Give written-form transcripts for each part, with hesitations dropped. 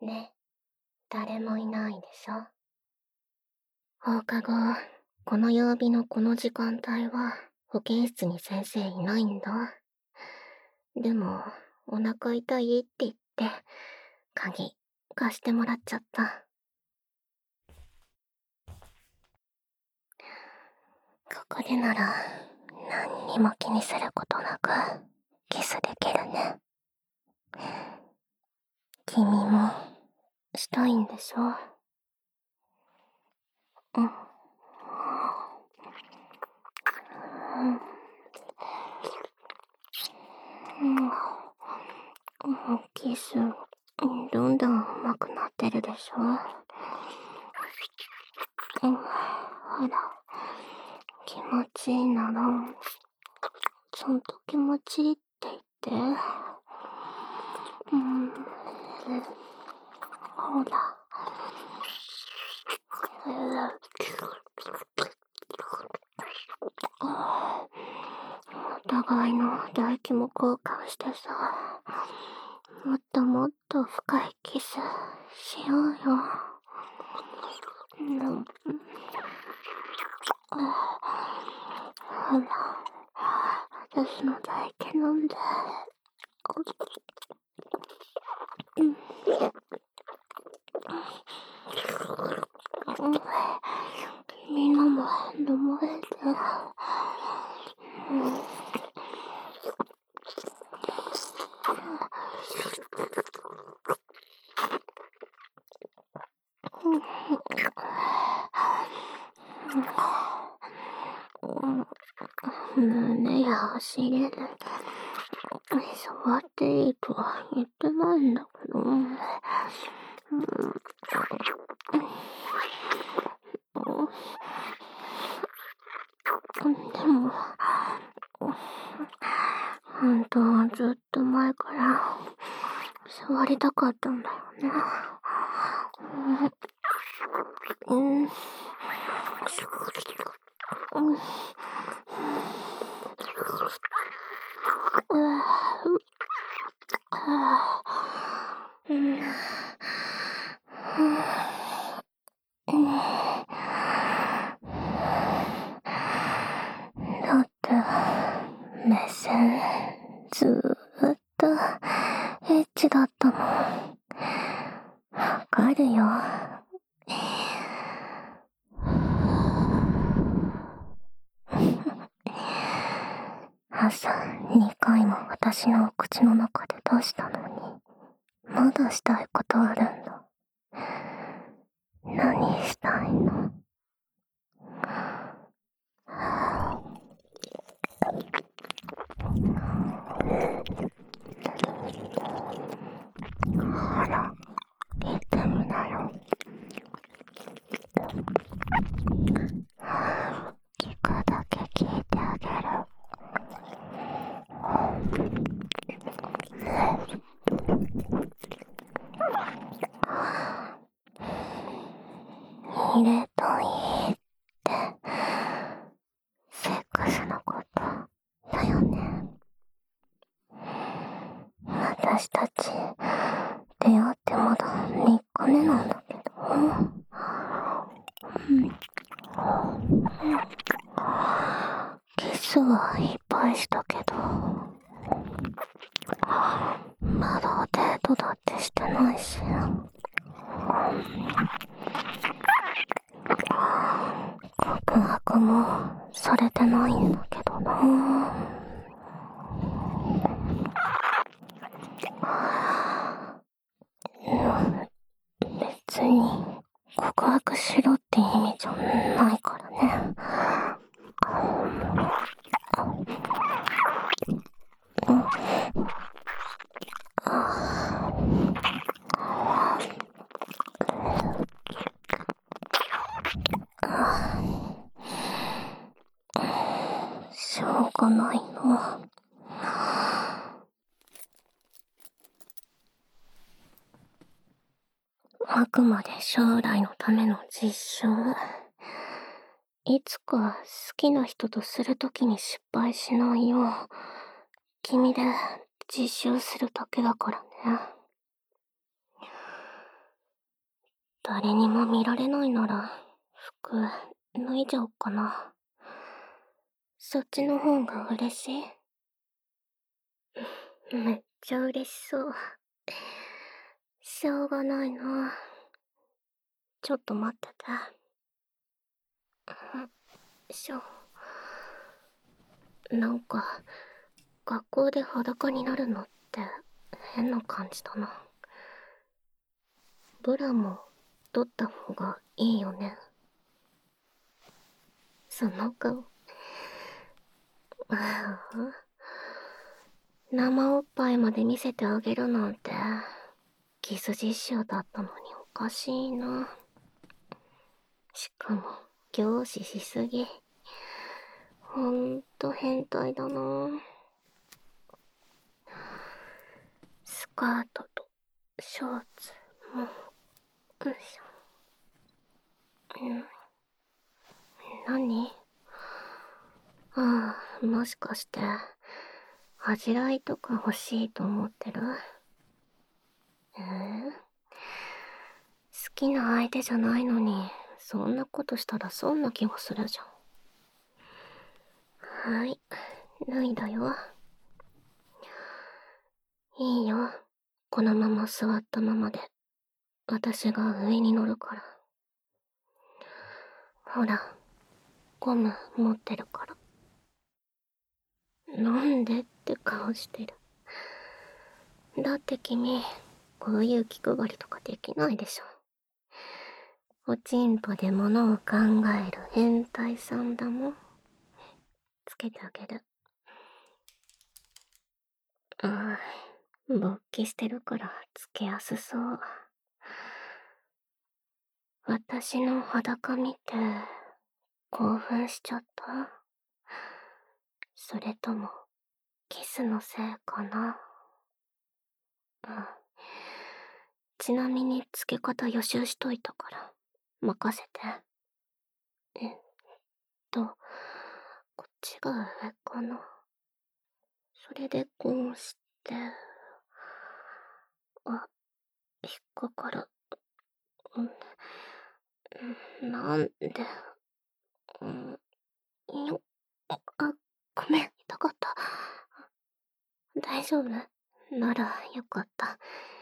ね、誰もいないでしょ。放課後、この曜日のこの時間帯は保健室に先生いないんだ。でも、お腹痛いって言って、鍵貸してもらっちゃった。ここでなら、何にも気にすることなく、キスできるね。君も、したいんでしょ？うん。キス、どんどん上手くなってるでしょ？ほら、気持ちいいなら、ちゃんと気持ちいいって言って。ほら。お互いの唾液も交換してさ、もっともっと深いキスしようよ。ほら、私の唾液飲んで。みんなも飲まれて。胸やお尻で触っていいとは言ってないんだけど。でも、本当はずっと前から触りたかったんだよね。だって目線ずーっとエッチだったもん。わかるよ。朝2回も私のお口の中で出したのに、まだしたいことあるんだ。何したいの？ほら、言ってみなよ。聞くだけ聞いてあげる。入れといいって、セックスのことだよね。私たち出会ってまだ3日目なんだけど、キスはいっぱいしたけど、まだデートだってしてないし、告白もされてないんだけどな。別に告白しろって意味じゃないからね。しょうがないの。あくまで将来のための実証。いつか好きな人とするときに失敗しないよう、君で実習するだけだからね。 誰にも見られないなら、服、脱いじゃおっかな。そっちの方が嬉しい？めっちゃ嬉しそう。しょうがないな。ちょっと待ってて。なんか、学校で裸になるのって変な感じだな。ブラも取った方がいいよね。その顔。生おっぱいまで見せてあげるなんて、キス実習だったのにおかしいな。しかも、凝視しすぎ。ほんと変態だな。スカートとショーツも、よいしょ。何？ああ、もしかして、恥じらいとか欲しいと思ってる？好きな相手じゃないのに、そんなことしたら損な気がするじゃん。はい、脱いだよ。いいよ。このまま座ったままで、私が上に乗るから。ほら、ゴム持ってるから。なんでって顔してる。だって君、こういう気配りとかできないでしょ。おちんぽで物を考える変態さんだもん。つけてあげる。勃起してるからつけやすそう。私の裸見て興奮しちゃった？それともキスのせいかな？ちなみにつけ方予習しといたから任せて。こっちが上かな。それでこうして、引っかかる。なんで、よ、ごめん、痛かった。大丈夫？ならよかった。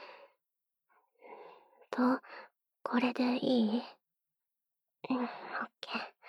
これでいい？オッケ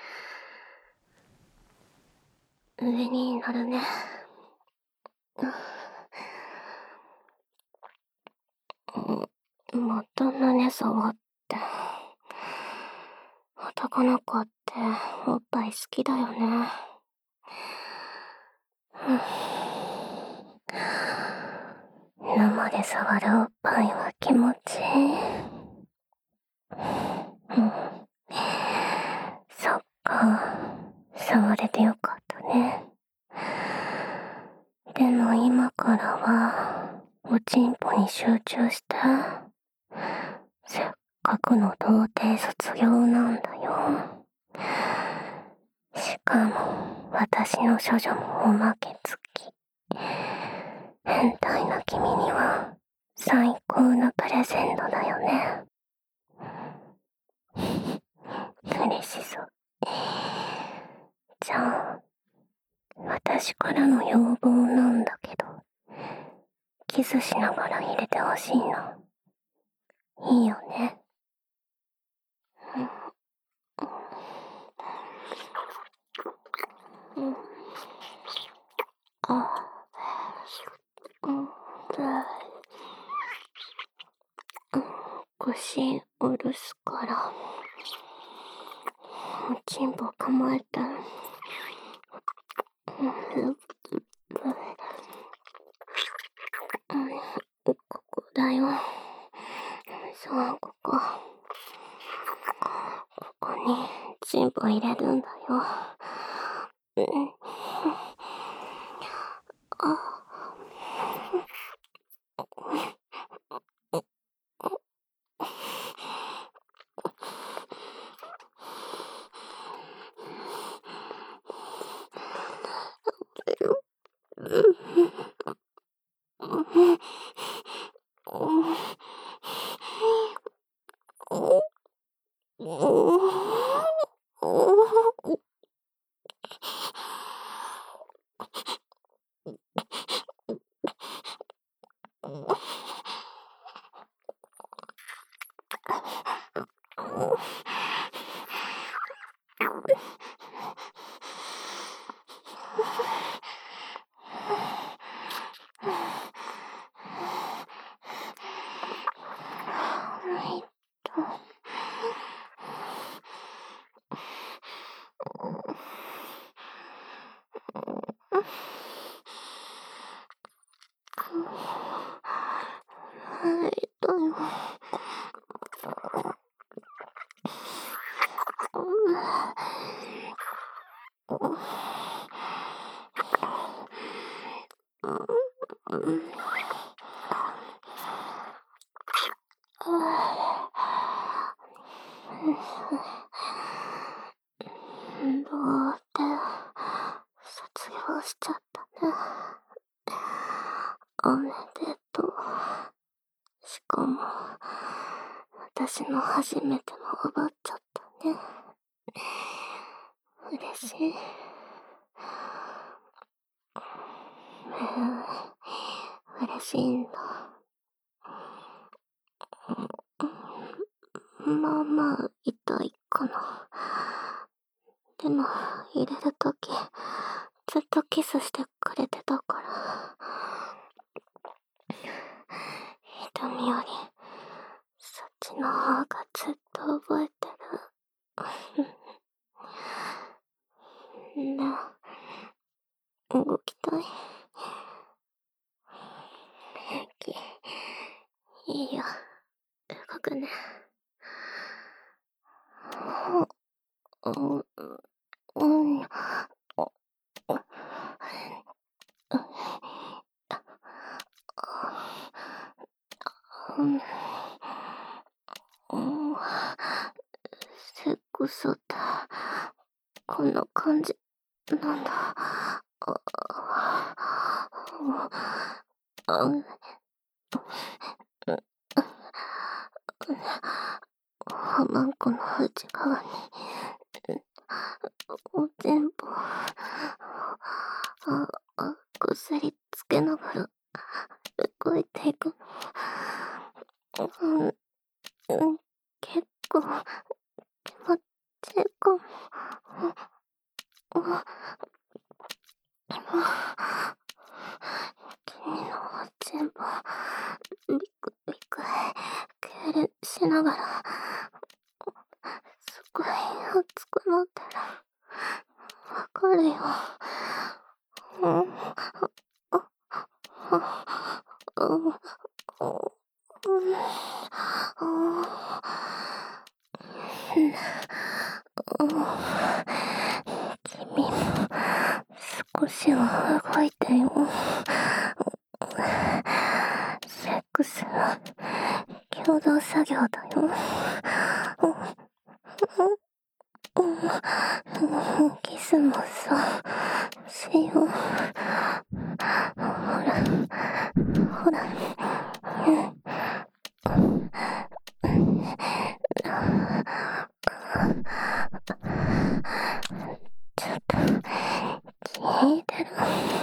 ー。上に乗るね。また胸触って。男の子っておっぱい好きだよね。生で触るおっぱいは気持ちいい。そっか、触れてよかったね。でも今からはおちんぽに集中して。せっかくの童貞卒業なんだよ。しかも私の処女もおまけ付き。変態な君には最高のプレゼントだよね。嬉しそう。じゃあ、私からの要望なんだけど、キスしながら入れてほしいな。いいよね。腰下ろすから、おちんぽ構えて。ここだよ。そう、ここにチンポ入れるんだよ。 痛いよ。どうって卒業しちゃったね。おめでとう。しかも私の初めても奪っちゃったね。嬉しい。嬉しいんだ。まあまあ痛いかな。でも入れるときずっとキスしてくれてたから、痛みよりそっちの方がずっと覚えてる。動きたい。平気。いいよ。動くね。セックスってこんな感じなんだ。マンコの内側に全部薬つけながら動いていくの。結構気持ちいいかも。君の全部ビクビク痙攣しながらすごい熱くなってる。わかるよ。君も少しは動いてよ。セックスは共同作業だよ。キスもさ、しよう。ほら。ちょっと聞いてる。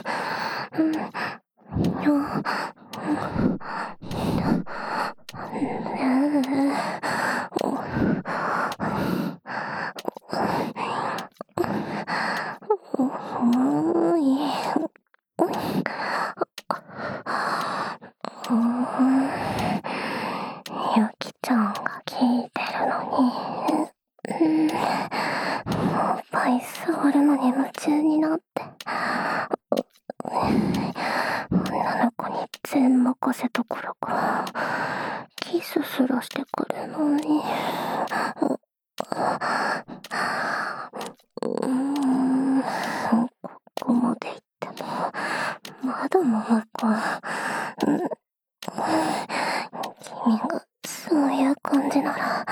ゆきちゃんが聞いてるのに、おっぱい触るのに夢中になって、女の子に全任せどころかキスすらしてくるのに、ここまで行ってもまだまだか。君がそういう感じなら、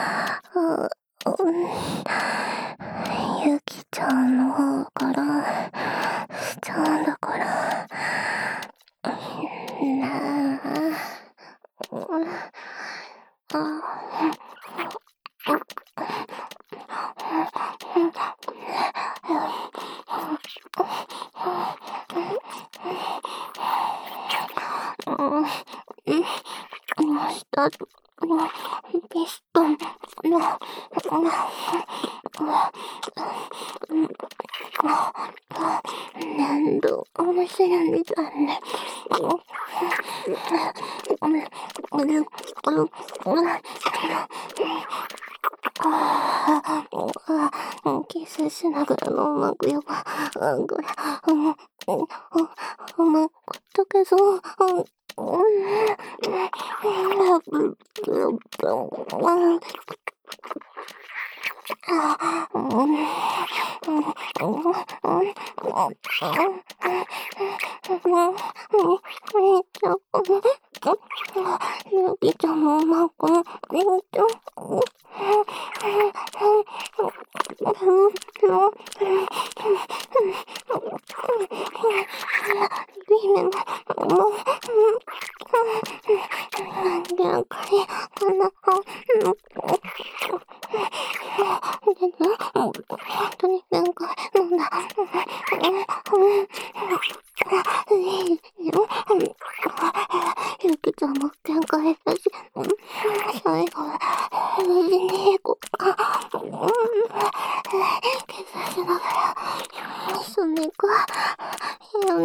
ゆきちゃんの方からしちゃうんだから。下ピストンの粘土面白いみたいね。 キスしながらのうまくよ。うまくとけそう。ゆきちゃんもうまくゆきちゃんも限界だし、最後は無事に行こうか。キスしながら一緒に行く。いいよね。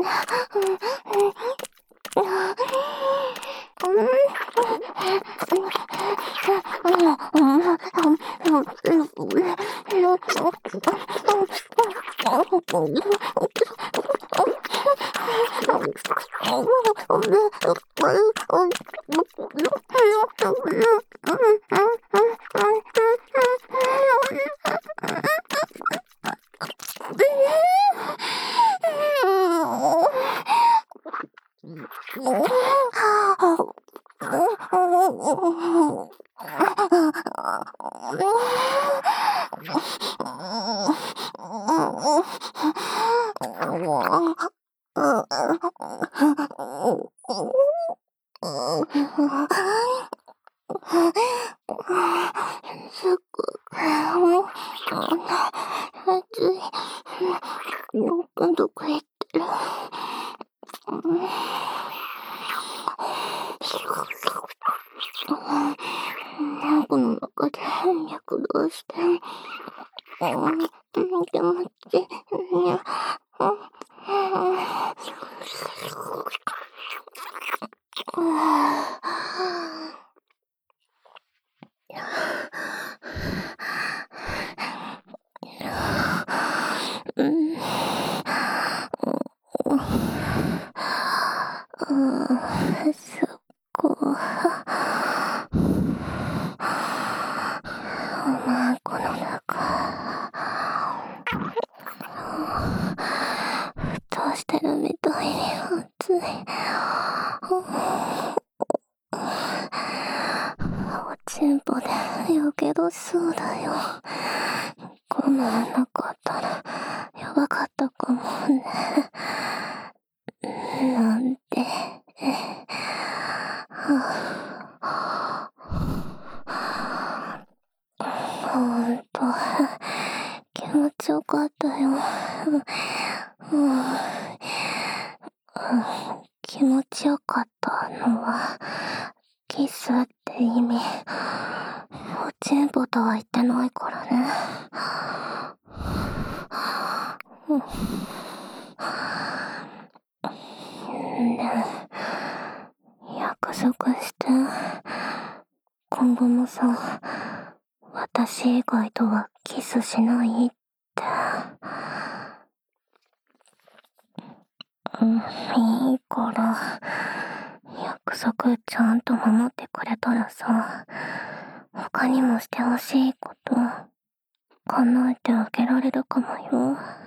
すっごく暑い。どこ行ってる？この中で躍動して気持ちいい。そこお前この中どうしてるみたいに暑い。おちんぽでやけどしそうだよ。こんななかったらやばかったかもね。なんてほんと気持ちよかったよ。気持ちよかったのはキスって意味。おちんぽとは言ってないからね。ねえ、約束して。今後もさ、私以外とはキスしないって。いいから、約束ちゃんと守ってくれたらさ、他にもしてほしいこと考えてあげられるかもよ。